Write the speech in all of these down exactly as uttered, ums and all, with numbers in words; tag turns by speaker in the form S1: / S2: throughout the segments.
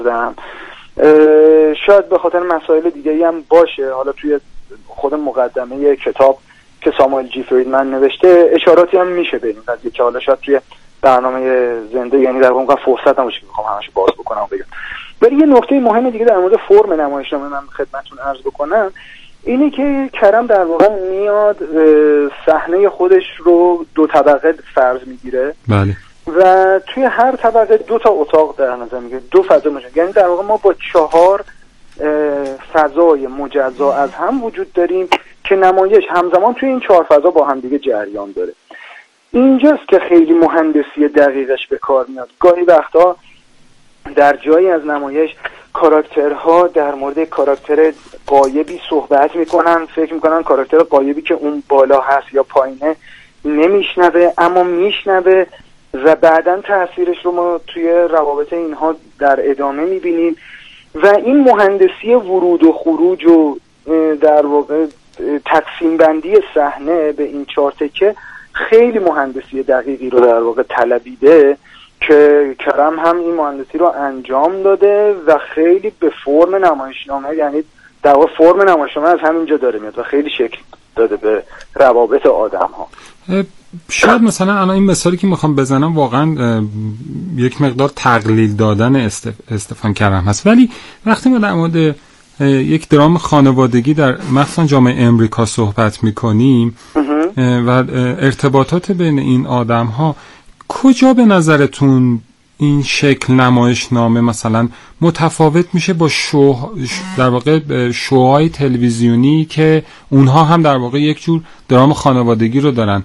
S1: دادم. شاید به خاطر مسائل دیگه‌ای هم باشه. حالا توی خود مقدمه کتاب که ساموئل جی فریدمن نوشته اشاراتی هم میشه به این قضیه که حالا شاید توی برنامه زنده یعنی در واقع فرصت نباشه که بخوام همش باز بکنم بگم. ولی یه نکته مهم دیگه در مورد فرم نمایشنامه من خدمتتون عرض بکنم اینه که کرم در واقع میاد صحنه خودش رو دو طبقه فرض میگیره.
S2: بله.
S1: و توی هر طبقه دو تا اتاق در نظر میگیره، دو فضا مجزا. یعنی در واقع ما با چهار فضای مجزا از هم وجود داریم که نمایش همزمان توی این چهار فضا با هم دیگه جریان داره. اینجاست که خیلی مهندسی دقیقش به کار میاد. گاهی وقتا در جایی از نمایش کاراکترها در مورد کاراکتر غایبی صحبت میکنن، فکر میکنن کاراکتر غایبی که اون بالا هست یا پایینه نمیشنوه، اما میشنوه و بعداً تأثیرش رو ما توی روابط اینها در ادامه میبینیم. و این مهندسی ورود و خروج و در واقع تقسیم بندی صحنه به این چهار تکه خیلی مهندسی دقیقی رو در واقع طلبیده که کرم هم این مهندسی رو انجام داده و خیلی به فرم نمایشنامه، یعنی در واقع فرم نمایشنامه از همینجا داره میاد و خیلی شکل داده به روابط آدم ها.
S2: شاید مثلا الان این مثالی که میخوام بزنم واقعا یک مقدار تقلیل دادن استف... استفان کرم هست، ولی وقتی ما در مورد یک درام خانوادگی در مثلا جامعه امریکا صحبت میکنیم و ارتباطات بین این آدم ها، کجا به نظرتون این شکل نمایشنامه مثلا متفاوت میشه با شو در واقع شوهای تلویزیونی که اونها هم در واقع یک جور درام خانوادگی رو دارن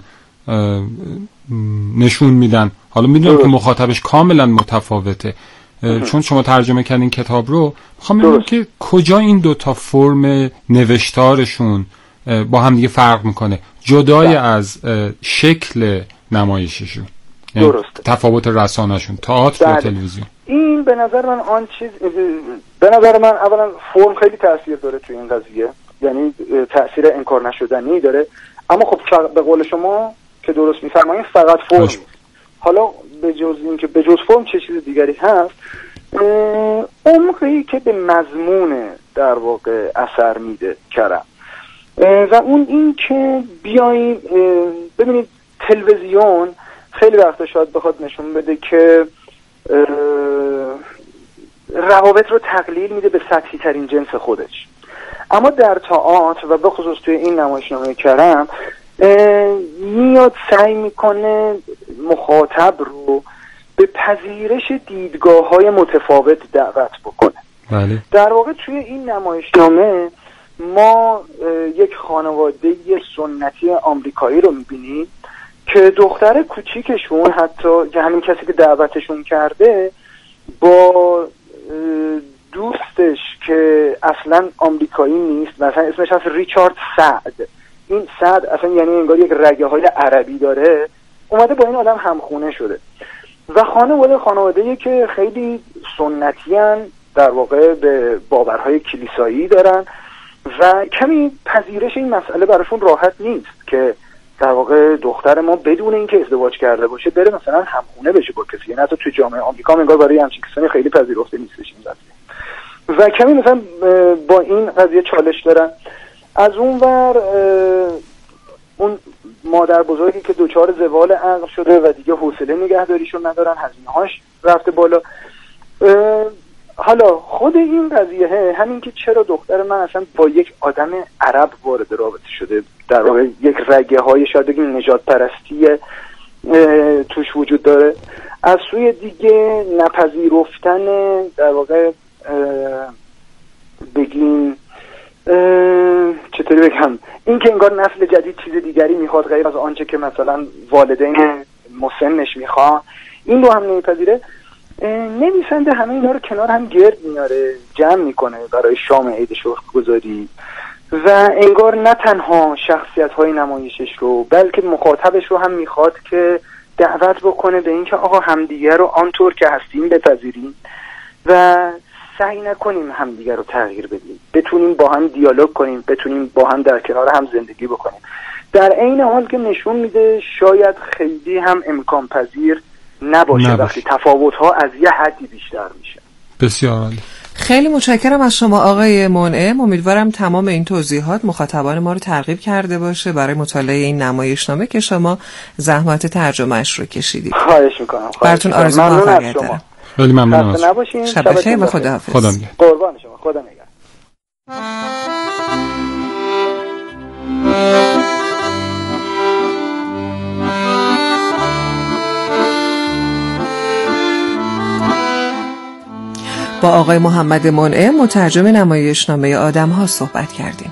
S2: نشون میدن؟ حالا میدونم که مخاطبش کاملا متفاوته. چون شما ترجمه کردین کتاب رو، میخوام ببینم که کجا این دوتا فرم نوشتارشون با هم دیگه فرق میکنه جدای ده. از شکل نمایششون،
S1: درسته،
S2: تفاوت رسانه‌شون، تئاتر و تلویزیون.
S1: این به نظر من آن چیز به نظر من اولا فرم خیلی تاثیر داره توی این قضیه، یعنی تاثیر انکار نشدنی داره. اما خب به قول شما که درست میفرمایید فقط فرم. حالا به جز این که به جز فرم چه چیز دیگری هست، عمقی که به مضمون در واقع اثر میده کرم و اون این که بیاییم ببینید تلویزیون خیلی وقتا شاید بخواد نشون بده که روابط رو تقلیل میده به سطحی ترین جنس خودش، اما در تئاتر و به خصوص توی این نمایشنامه کرم میاد سعی میکنه مخاطب رو به پذیرش دیدگاه‌های متفاوت دعوت بکنه.
S2: بله.
S1: در واقع توی این نمایشنامه ما یک خانواده سنتی آمریکایی رو میبینیم که دختر کوچیکشون، حتی که همین کسی که دعوتشون کرده، با دوستش که اصلا آمریکایی نیست، مثلا اسمش هست ریچارد سعد، این سعد اصلا یعنی انگار یک رگه های عربی داره، اومده با این آدم همخونه شده و خانواده خانواده‌ای که خیلی سنتی هن، در واقع به باورهای کلیسایی دارن و کمی پذیرش این مسئله براشون راحت نیست که در واقع دختر ما بدون اینکه ازدواج کرده باشه بره مثلا همخونه بشه با کسی. یعنی حتی تو جامعه آمریکا انگار برای همچین کسانی خیلی پذیرفته نیستش این قضیه و کمی مثلا با این قضیه چالش دارن. از اون ور اون مادر بزرگی که دوچار زوال عقل شده و دیگه حوصله نگهداریشون ندارن، هزینه‌هاش رفته بالا. حالا خود این قضیه همین که چرا دختر من اصلا با یک آدم عرب وارد رابطه شده، در واقع یک رگه های شاید بگیم نجات پرستی توش وجود داره. از سوی دیگه نپذیرفتن در واقع بگیم چطوری بگم، این که انگار نسل جدید چیز دیگری میخواد غیر از آنچه که مثلا والدین مسنش میخواد، این رو هم نمیپذیره. نویسنده همه اینا رو کنار هم گرد میاره، جمع میکنه برای شام عید شکرگزاری و انگار نه تنها شخصیت های نمایشش رو بلکه مخاطبش رو هم میخواد که دعوت بکنه به اینکه آقا همدیگر رو آنطور که هستیم بپذیریم و سعی نکنیم همدیگر رو تغییر بدیم، بتونیم با هم دیالوگ کنیم، بتونیم با هم در کنار هم زندگی بکنیم، در عین حال که نشون میده شاید خیلی هم امکان پذیر نباشه, نباشه. وقتی تفاوت‌ها از یه حدی بیشتر میشه.
S2: بسیار عالی.
S3: خیلی متشکرم از شما آقای منعم. امیدوارم تمام این توضیحات مخاطبان ما رو ترغیب کرده باشه برای مطالعه این نمایشنامه که شما زحمت ترجمهش رو کشیدید.
S1: خواهش میکنم.
S3: براتون آرزو موفقیت دارم.
S2: خیلی ممنونم از شما.
S3: شب بخیر و خداحافظ.
S2: خدا نگهدار.
S1: قربان شما. خدا نگهدار.
S3: با آقای محمد منعم مترجم نمایشنامه آدم‌ها صحبت کردیم.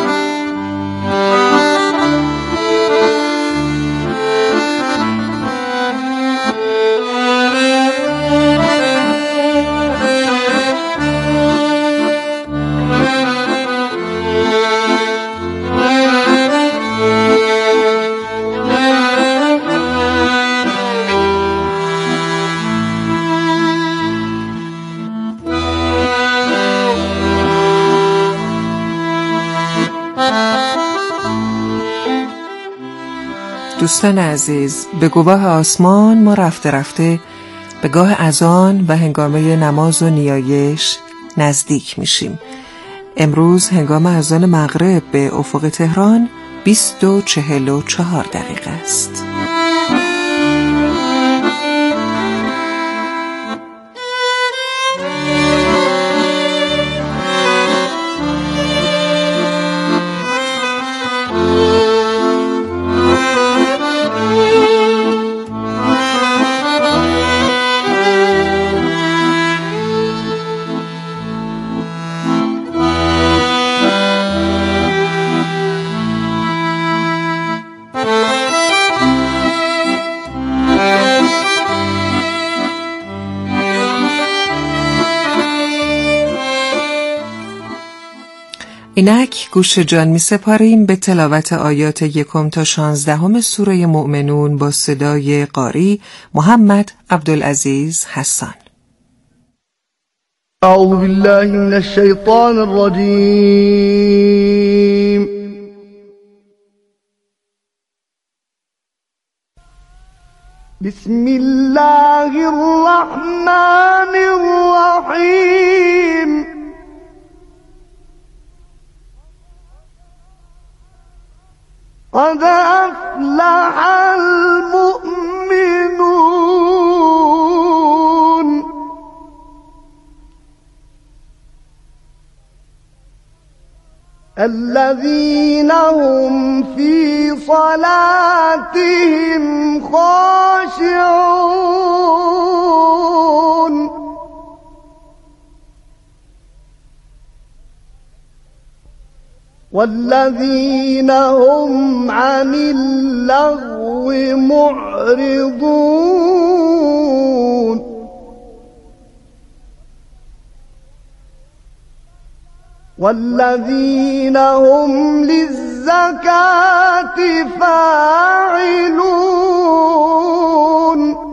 S3: دوستان عزیز، به گواه آسمان ما رفته رفته به گاه اذان و هنگامه نماز و نیایش نزدیک میشیم. امروز هنگام اذان مغرب به افق تهران بیست و چهل و چهار دقیقه است. اینک گوش جان می سپاریم به تلاوت آیات یکم تا شانزدهم سوره مؤمنون با صدای قاری محمد عبدالعزیز حسان.
S4: اعوذ بالله من الشیطان الرجیم. بسم الله الرحمن الرحیم. قد أفلح المؤمنون الذين هم في صلاتهم خاشعون والذين هم عن اللغو معرضون والذين هم للزكاة فاعلون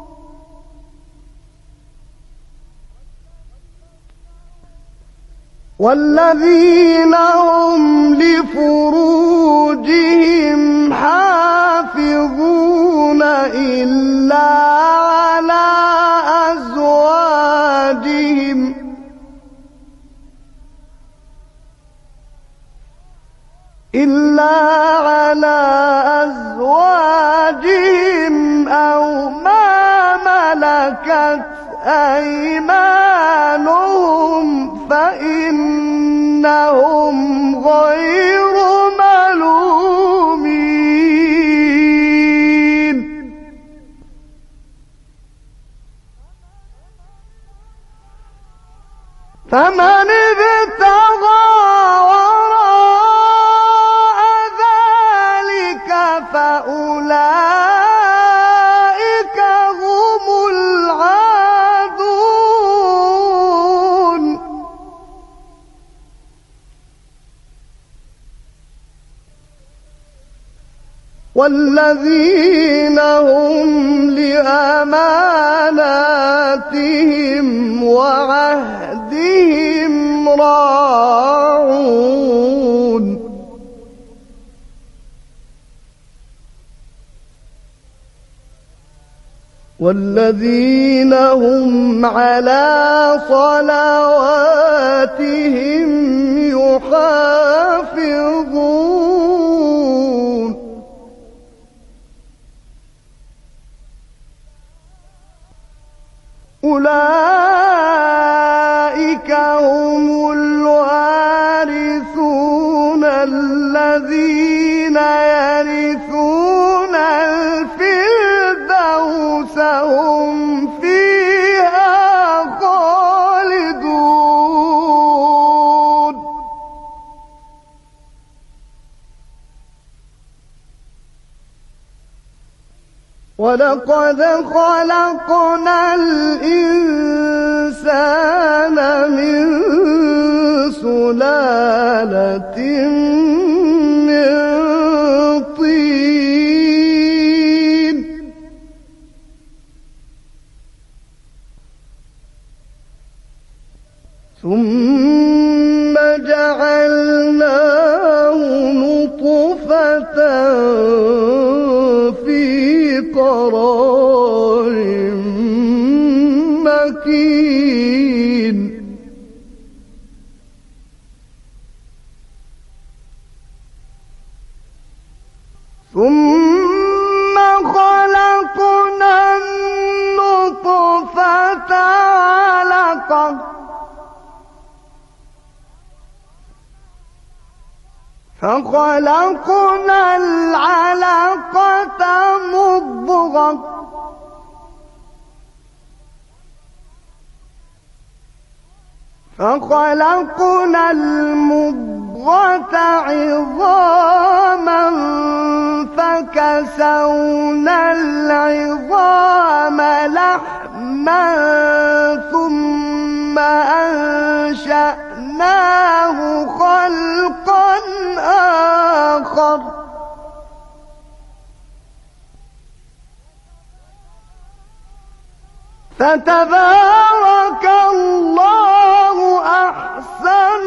S4: والذين هم لفروجهم حافظون إلا على أزواجهم إلا على أزواجهم أو ما ملكت أيمانهم فإنهم غير ملومين فمن ابتغى وراء ذلك فأولئك هم العادون والذين هم لأماناتهم وعهدهم راعون والذين هم على صلواتهم يحافظون أولئك هم الوارثون الذين يرثون الفردوس هم فيها خالدون ولقد خلقنا الإنسان من سلالة من طين ثم جعلناه نطفة في قرار مكين ثم خلقنا النطفة علقة فخلقنا العلقة مضغة فخلقنا المضغة عظاما فكسونا العظام لحما ثم أنشأناه خلقا آخر فتبارك الله أحسن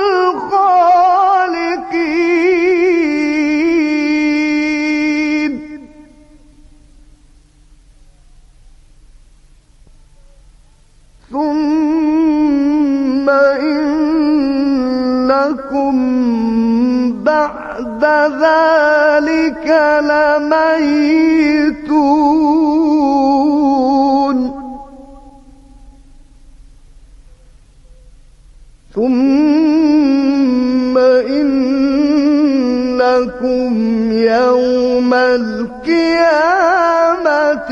S4: الخالقين ثم إنكم بعد ذلك لميتون ثم إنكم يوم القيامة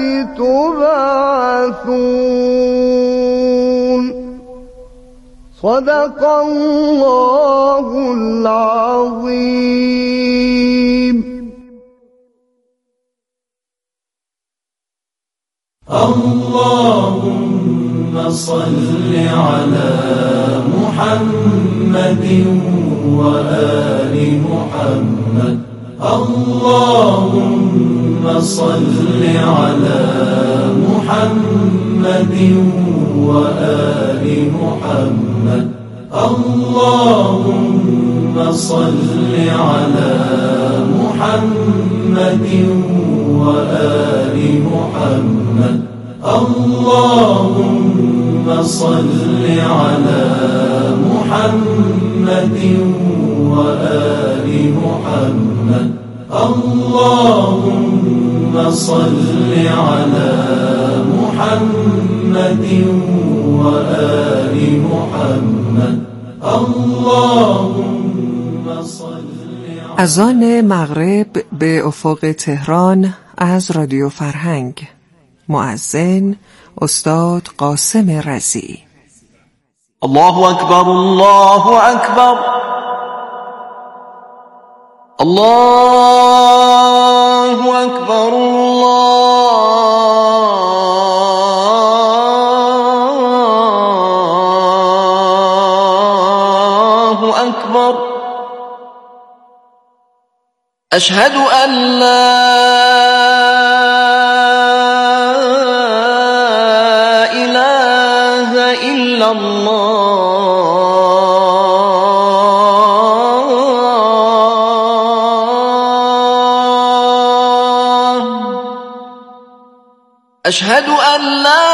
S4: تبعثون صدق الله العظيم.
S5: اللهم صل على محمد وآل محمد. اللهم صل على محمد وآل محمد. اللهم صل على محمد وآل محمد. اللهم صل على محمد وآل محمد. اللهم صل على محمد وآل محمد. اللهم صل.
S3: اذان مغرب به افق تهران از رادیو فرهنگ. مؤذن استاد قاسم رضی.
S6: الله اکبر، الله اکبر، الله اکبر، الله اکبر. اشهد ان لا اله الا الله. أشهد أن لا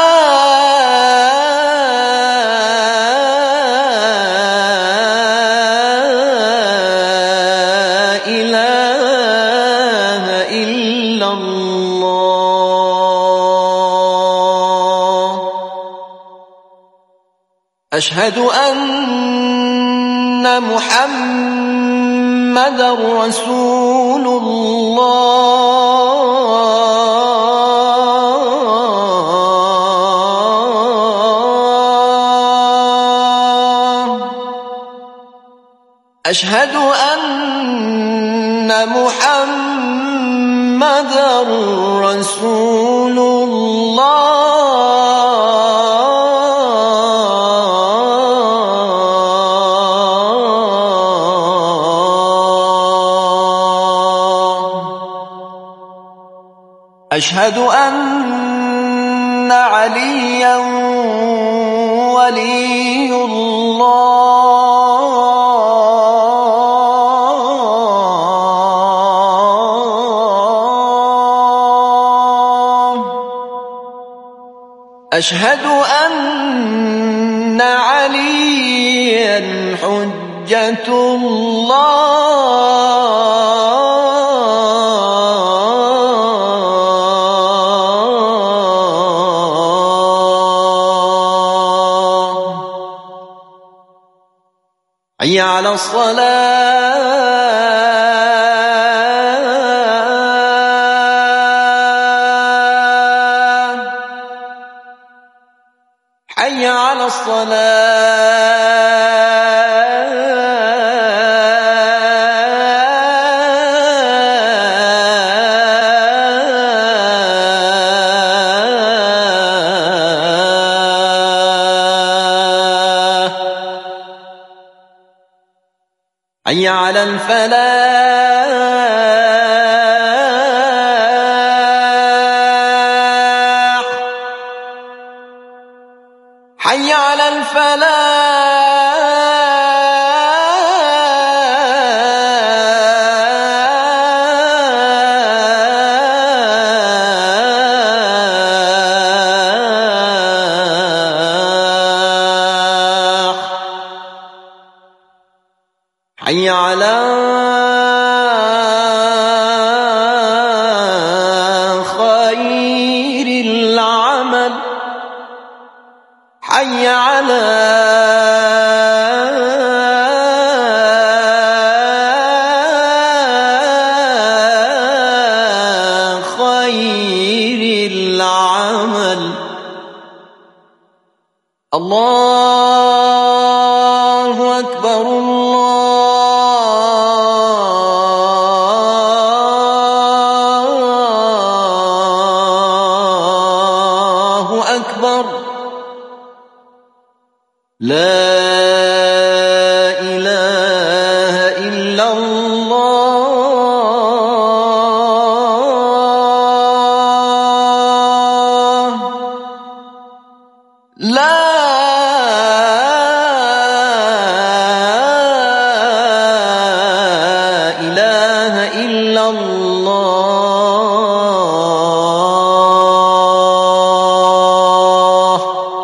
S6: إله إلا الله. أشهد أن محمدا رسول الله. أشهد أن محمدا رسول أشهد أن عليا ولي الله. أشهد أن عليا حجة الله. حي على الصلاة. حي على حي على الفلاح. حي على الفلاح. حي على خير العمل. حي على خير العمل. الله أكبر الله أكبر. لا إله إلا الله. لا إله إلا الله.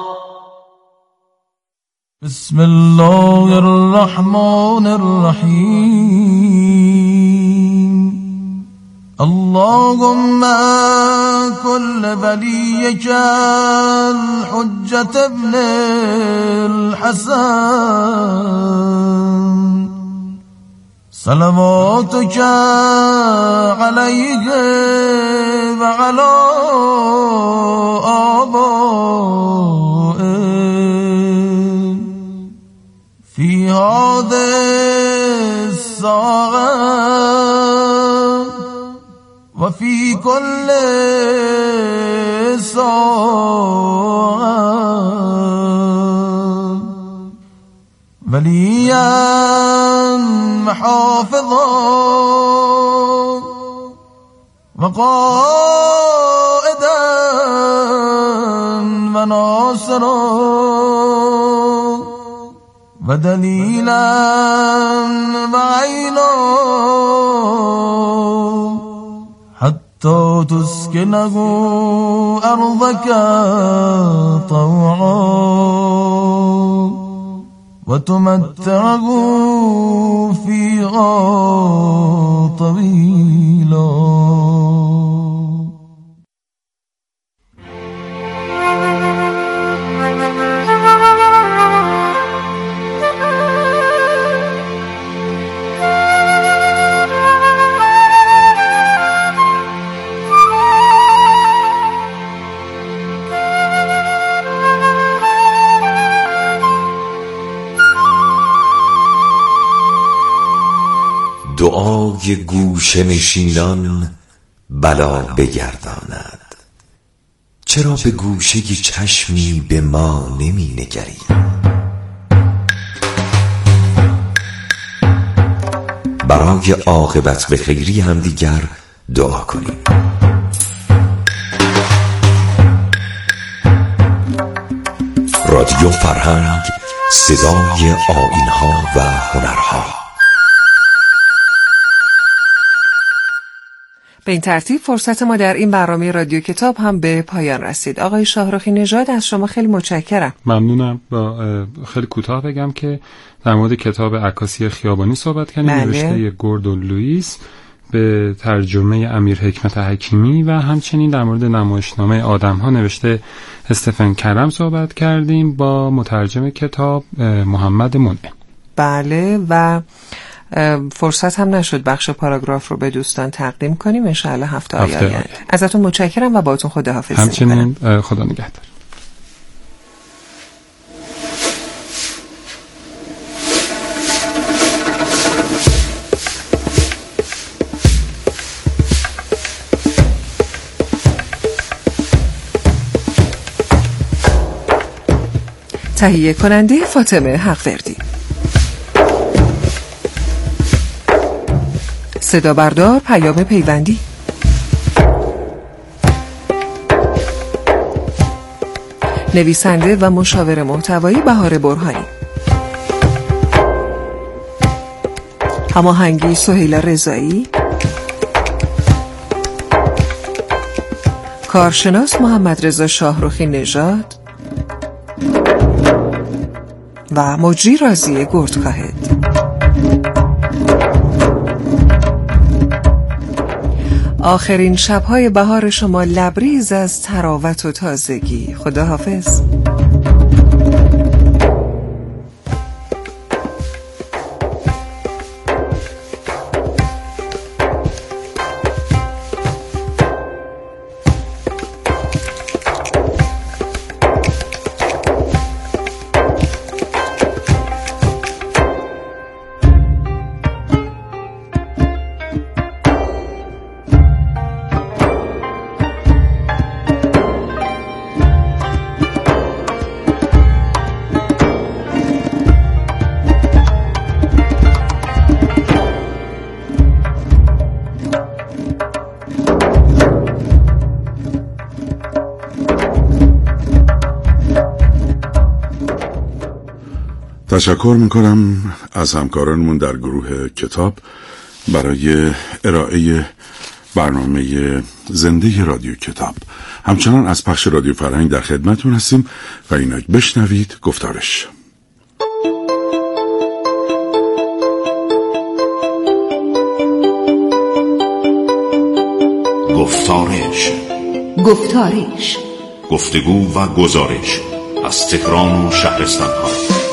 S5: بسم الله الرحمن الرحيم. اللهم كل وليك الحجة ابن الحسن صلواتك عليه وعلى آبائه في هذه الساعة وفي كل ساعة وليا محافظا وقائدا وناصرا ودليلا وعينا حتى حتى تسكنه أرضك طوعا وتمتعه فيها طويلا.
S7: دعای گوشه نشینان بلا بگرداند. چرا به گوشه چشمی به ما نمی نگری؟ برای عاقبت به خیری هم دیگر دعا کنیم. رادیو فرهنگ، صدای آیین‌ها و هنرها.
S3: به این ترتیب فرصت ما در این برنامه رادیو کتاب هم به پایان رسید. آقای شاهرخی نژاد، از شما خیلی متشکرم.
S2: ممنونم. با خیلی کوتاه بگم که در مورد کتاب عکاسی خیابانی صحبت کردیم، نوشته گوردون لوئیس به ترجمه امیر حکمت حکیمی، و همچنین در مورد نمایشنامه آدم‌ها نوشته استفن کرم صحبت کردیم با مترجم کتاب محمد منعم.
S3: بله، و فرصت هم نشد بخش پاراگراف رو به دوستان تقدیم کنیم. ان شاءالله هفته آینده. ازتون متشکرم و باهاتون خداحافظی می‌کنم.
S2: همچنین خدا نگهدار.
S3: تهیه کننده فاطمه حقوردی، صدا بردار پیام پیوندی، نویسنده و مشاور محتوایی بهار برهانی، هماهنگی سهیل رضایی، کارشناس محمد رضا شاهرخی نژاد و مجری رازی گردکاهد. آخرین شب‌های بهار شما لبریز از طراوت و تازگی. خداحافظ.
S8: تشکر میکنم از همکارانمون در گروه کتاب برای ارائه برنامه زنده رادیو کتاب. همچنان از پخش رادیو فرهنگ در خدمتون هستیم و اینک بشنوید گفتارش.
S9: گفتارش
S10: گفتارش
S9: گفتگو و گزارش از تهران و شهرستان‌ها.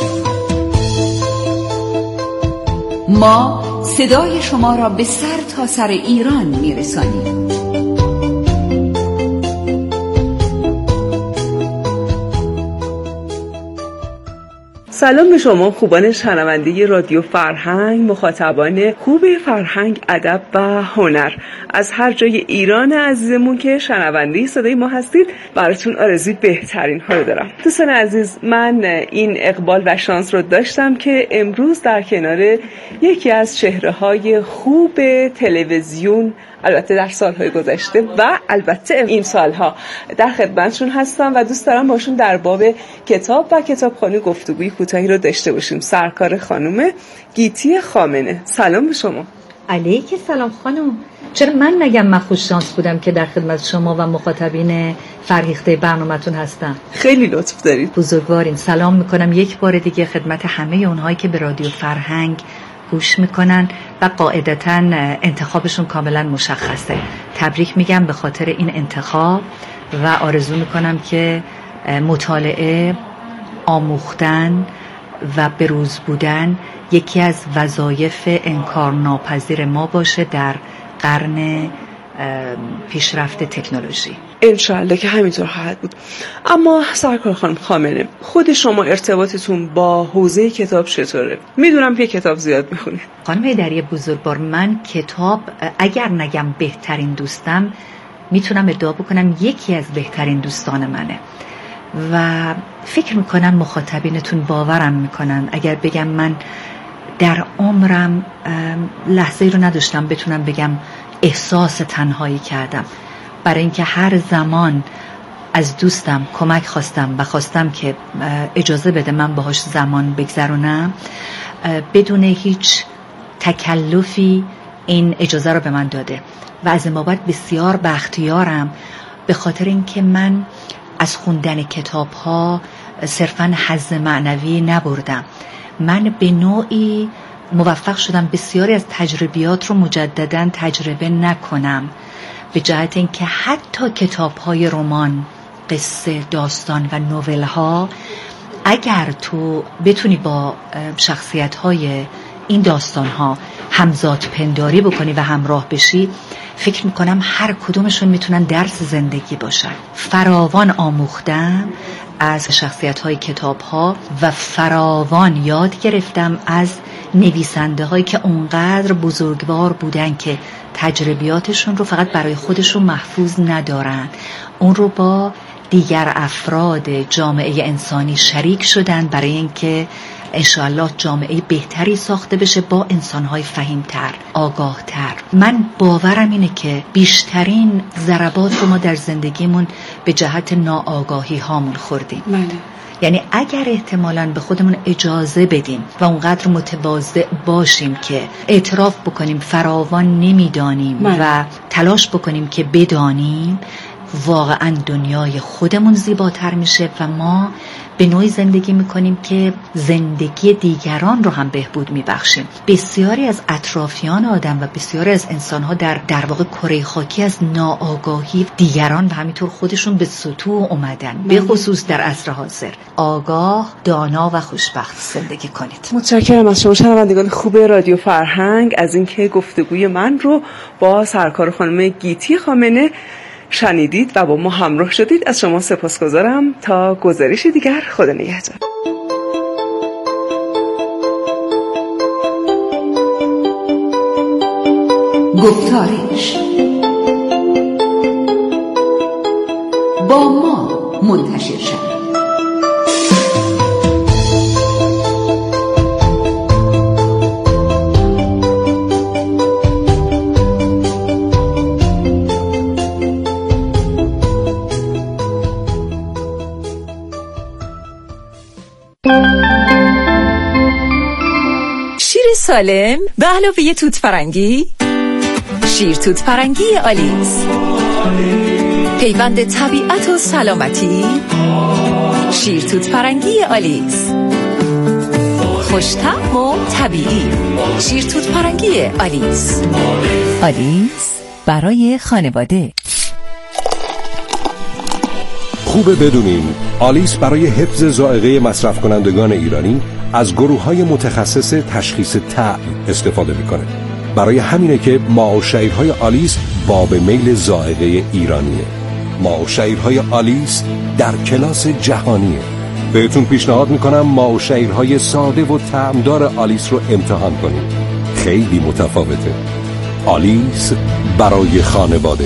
S10: ما صدای شما را به سر تا سر ایران میرسانیم.
S11: سلام به شما خوبان شنونده رادیو فرهنگ، مخاطبان خوب فرهنگ، ادب و هنر از هر جای ایران عزیزمون که شنونده صدای ما هستید. براتون آرزوی بهترین ها رو دارم. دوستان عزیز، من این اقبال و شانس رو داشتم که امروز در کنار یکی از چهره‌های خوب تلویزیون، البته در سالهای گذشته و البته این سالها، در خدمتشون هستم و دوست دارم باشون در باب کتاب و کتابخوانی گفتگوی کوتاهی رو داشته باشیم. سرکار خانم گیتی خامنه. سلام به شما.
S12: علیک سلام خانم. چرا من نگم من خوش شانس بودم که در خدمت شما و مخاطبین فرهیخته برنامه‌تون هستم.
S11: خیلی لطف دارید.
S12: بزرگوارین. سلام میکنم یک بار دیگه خدمت همه اونهایی که به رادیو فرهنگ گوش میکنن و قاعدتاً انتخابشون کاملا مشخصه. تبریک میگم به خاطر این انتخاب و آرزو میکنم که مطالعه، آموختن و بروز بودن یکی از وظایف انکارناپذیر ما باشه در قرن پیشرفت تکنولوژی.
S11: انشالله که همینطور خواهد بود. اما سرکار خانم خامنه، خود شما ارتباطتون با حوزه کتاب چطوره؟ میدونم که کتاب زیاد میخونید.
S12: خانم هیدری بزرگوار، من کتاب اگر نگم بهترین دوستم، میتونم ادعا بکنم یکی از بهترین دوستان منه و فکر میکنم مخاطبینتون باورم میکنن اگر بگم من در عمرم لحظه‌ای رو نداشتم بتونم بگم احساس تنهایی کردم، برای اینکه هر زمان از دوستم کمک خواستم و خواستم که اجازه بده من باهاش زمان بگذرونم، بدون هیچ تکلفی این اجازه رو به من داده و از این بابت بسیار بختیارم، به خاطر اینکه من از خوندن کتاب ها صرفاً حظ معنوی نبردم. من به نوعی موفق شدم بسیاری از تجربیات رو مجدداً تجربه نکنم، به جهت اینکه حتی کتاب های رمان، قصه، داستان و نوول ها اگر تو بتونی با شخصیت های این داستان ها همزاد پنداری بکنی و همراه بشی، فکر میکنم هر کدومشون میتونن درس زندگی باشن. فراوان آموختم از شخصیت های کتاب ها و فراوان یاد گرفتم از نویسنده هایی که اونقدر بزرگوار بودن که تجربیاتشون رو فقط برای خودشون محفوظ ندارن، اون رو با دیگر افراد جامعه انسانی شریک شدن برای اینکه انشاءالله جامعه بهتری ساخته بشه با انسانهای فهیمتر، آگاهتر. من باورم اینه که بیشترین ضربات رو ما در زندگیمون به جهت ناآگاهی هامون خوردیم.
S11: بله.
S12: یعنی اگر احتمالاً به خودمون اجازه بدیم و اونقدر متواضع باشیم که اعتراف بکنیم فراوان نمیدانیم
S11: بله.
S12: و تلاش بکنیم که بدانیم، واقعا دنیای خودمون زیباتر میشه و ما به نوعی زندگی میکنیم که زندگی دیگران رو هم بهبود میبخشیم. بسیاری از اطرافیان آدم و بسیاری از انسانها در در واقع کره خاکی از ناآگاهی دیگران و همینطور خودشون به سطوح اومدن، به خصوص در عصر حاضر. آگاه، دانا و خوشبخت زندگی کنید.
S11: متشکرم از شما شنوندگان خوب رادیو فرهنگ از اینکه گفتگوی من رو با سرکار خانم گیتی خامنه شنیدید و با ما همراه شدید. از شما سپاسگزارم. تا گزارشی دیگر، خدا نگهدار.
S10: گفتارش با ما منتشر شد.
S13: شیر سالم به علاوه توت فرنگی، شیر توت فرنگی آلیس، پیوند طبیعت و سلامتی. شیر توت فرنگی آلیس، خوش‌طعم و طبیعی. شیر توت فرنگی آلیس. آلیس برای خانواده.
S14: خوبه بدونین آلیس برای حفظ ذائقه مصرف کنندگان ایرانی از گروه‌های متخصص تشخیص طعم استفاده میکنه. برای همینه که ماء و شعیرهای آلیس باب میل ذائقه ایرانیه. ماء و شعیرهای آلیس در کلاس جهانیه. بهتون پیشنهاد میکنم ماء و شعیرهای ساده و طعمدار آلیس رو امتحان کنید. خیلی متفاوته. آلیس برای خانواده.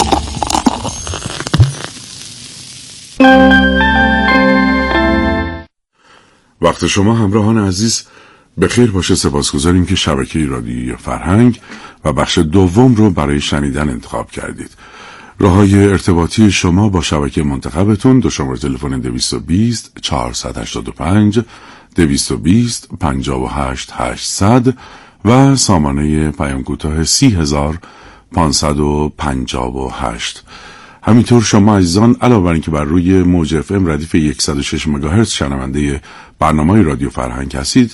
S8: وقت شما همراهان عزیز بخیر باشه. سپاسگزاریم که شبکه رادیویی فرهنگ و بخش دوم رو برای شنیدن انتخاب کردید. راههای ارتباطی شما با شبکه منتخبتون دو شماره تلفن دویست و بیست چهارصد و هشتاد و پنج دویست و بیست پنجاه و هشت هشتصد و سامانه پیام کوتاه سی هزار پانصد و پنجاه و هشت. همینطور شما عزیزان علاوه بر اینکه بر روی موج اف ام ردیف صد و شش مگاهرتز شنونده برنامه رادیو فرهنگ هستید،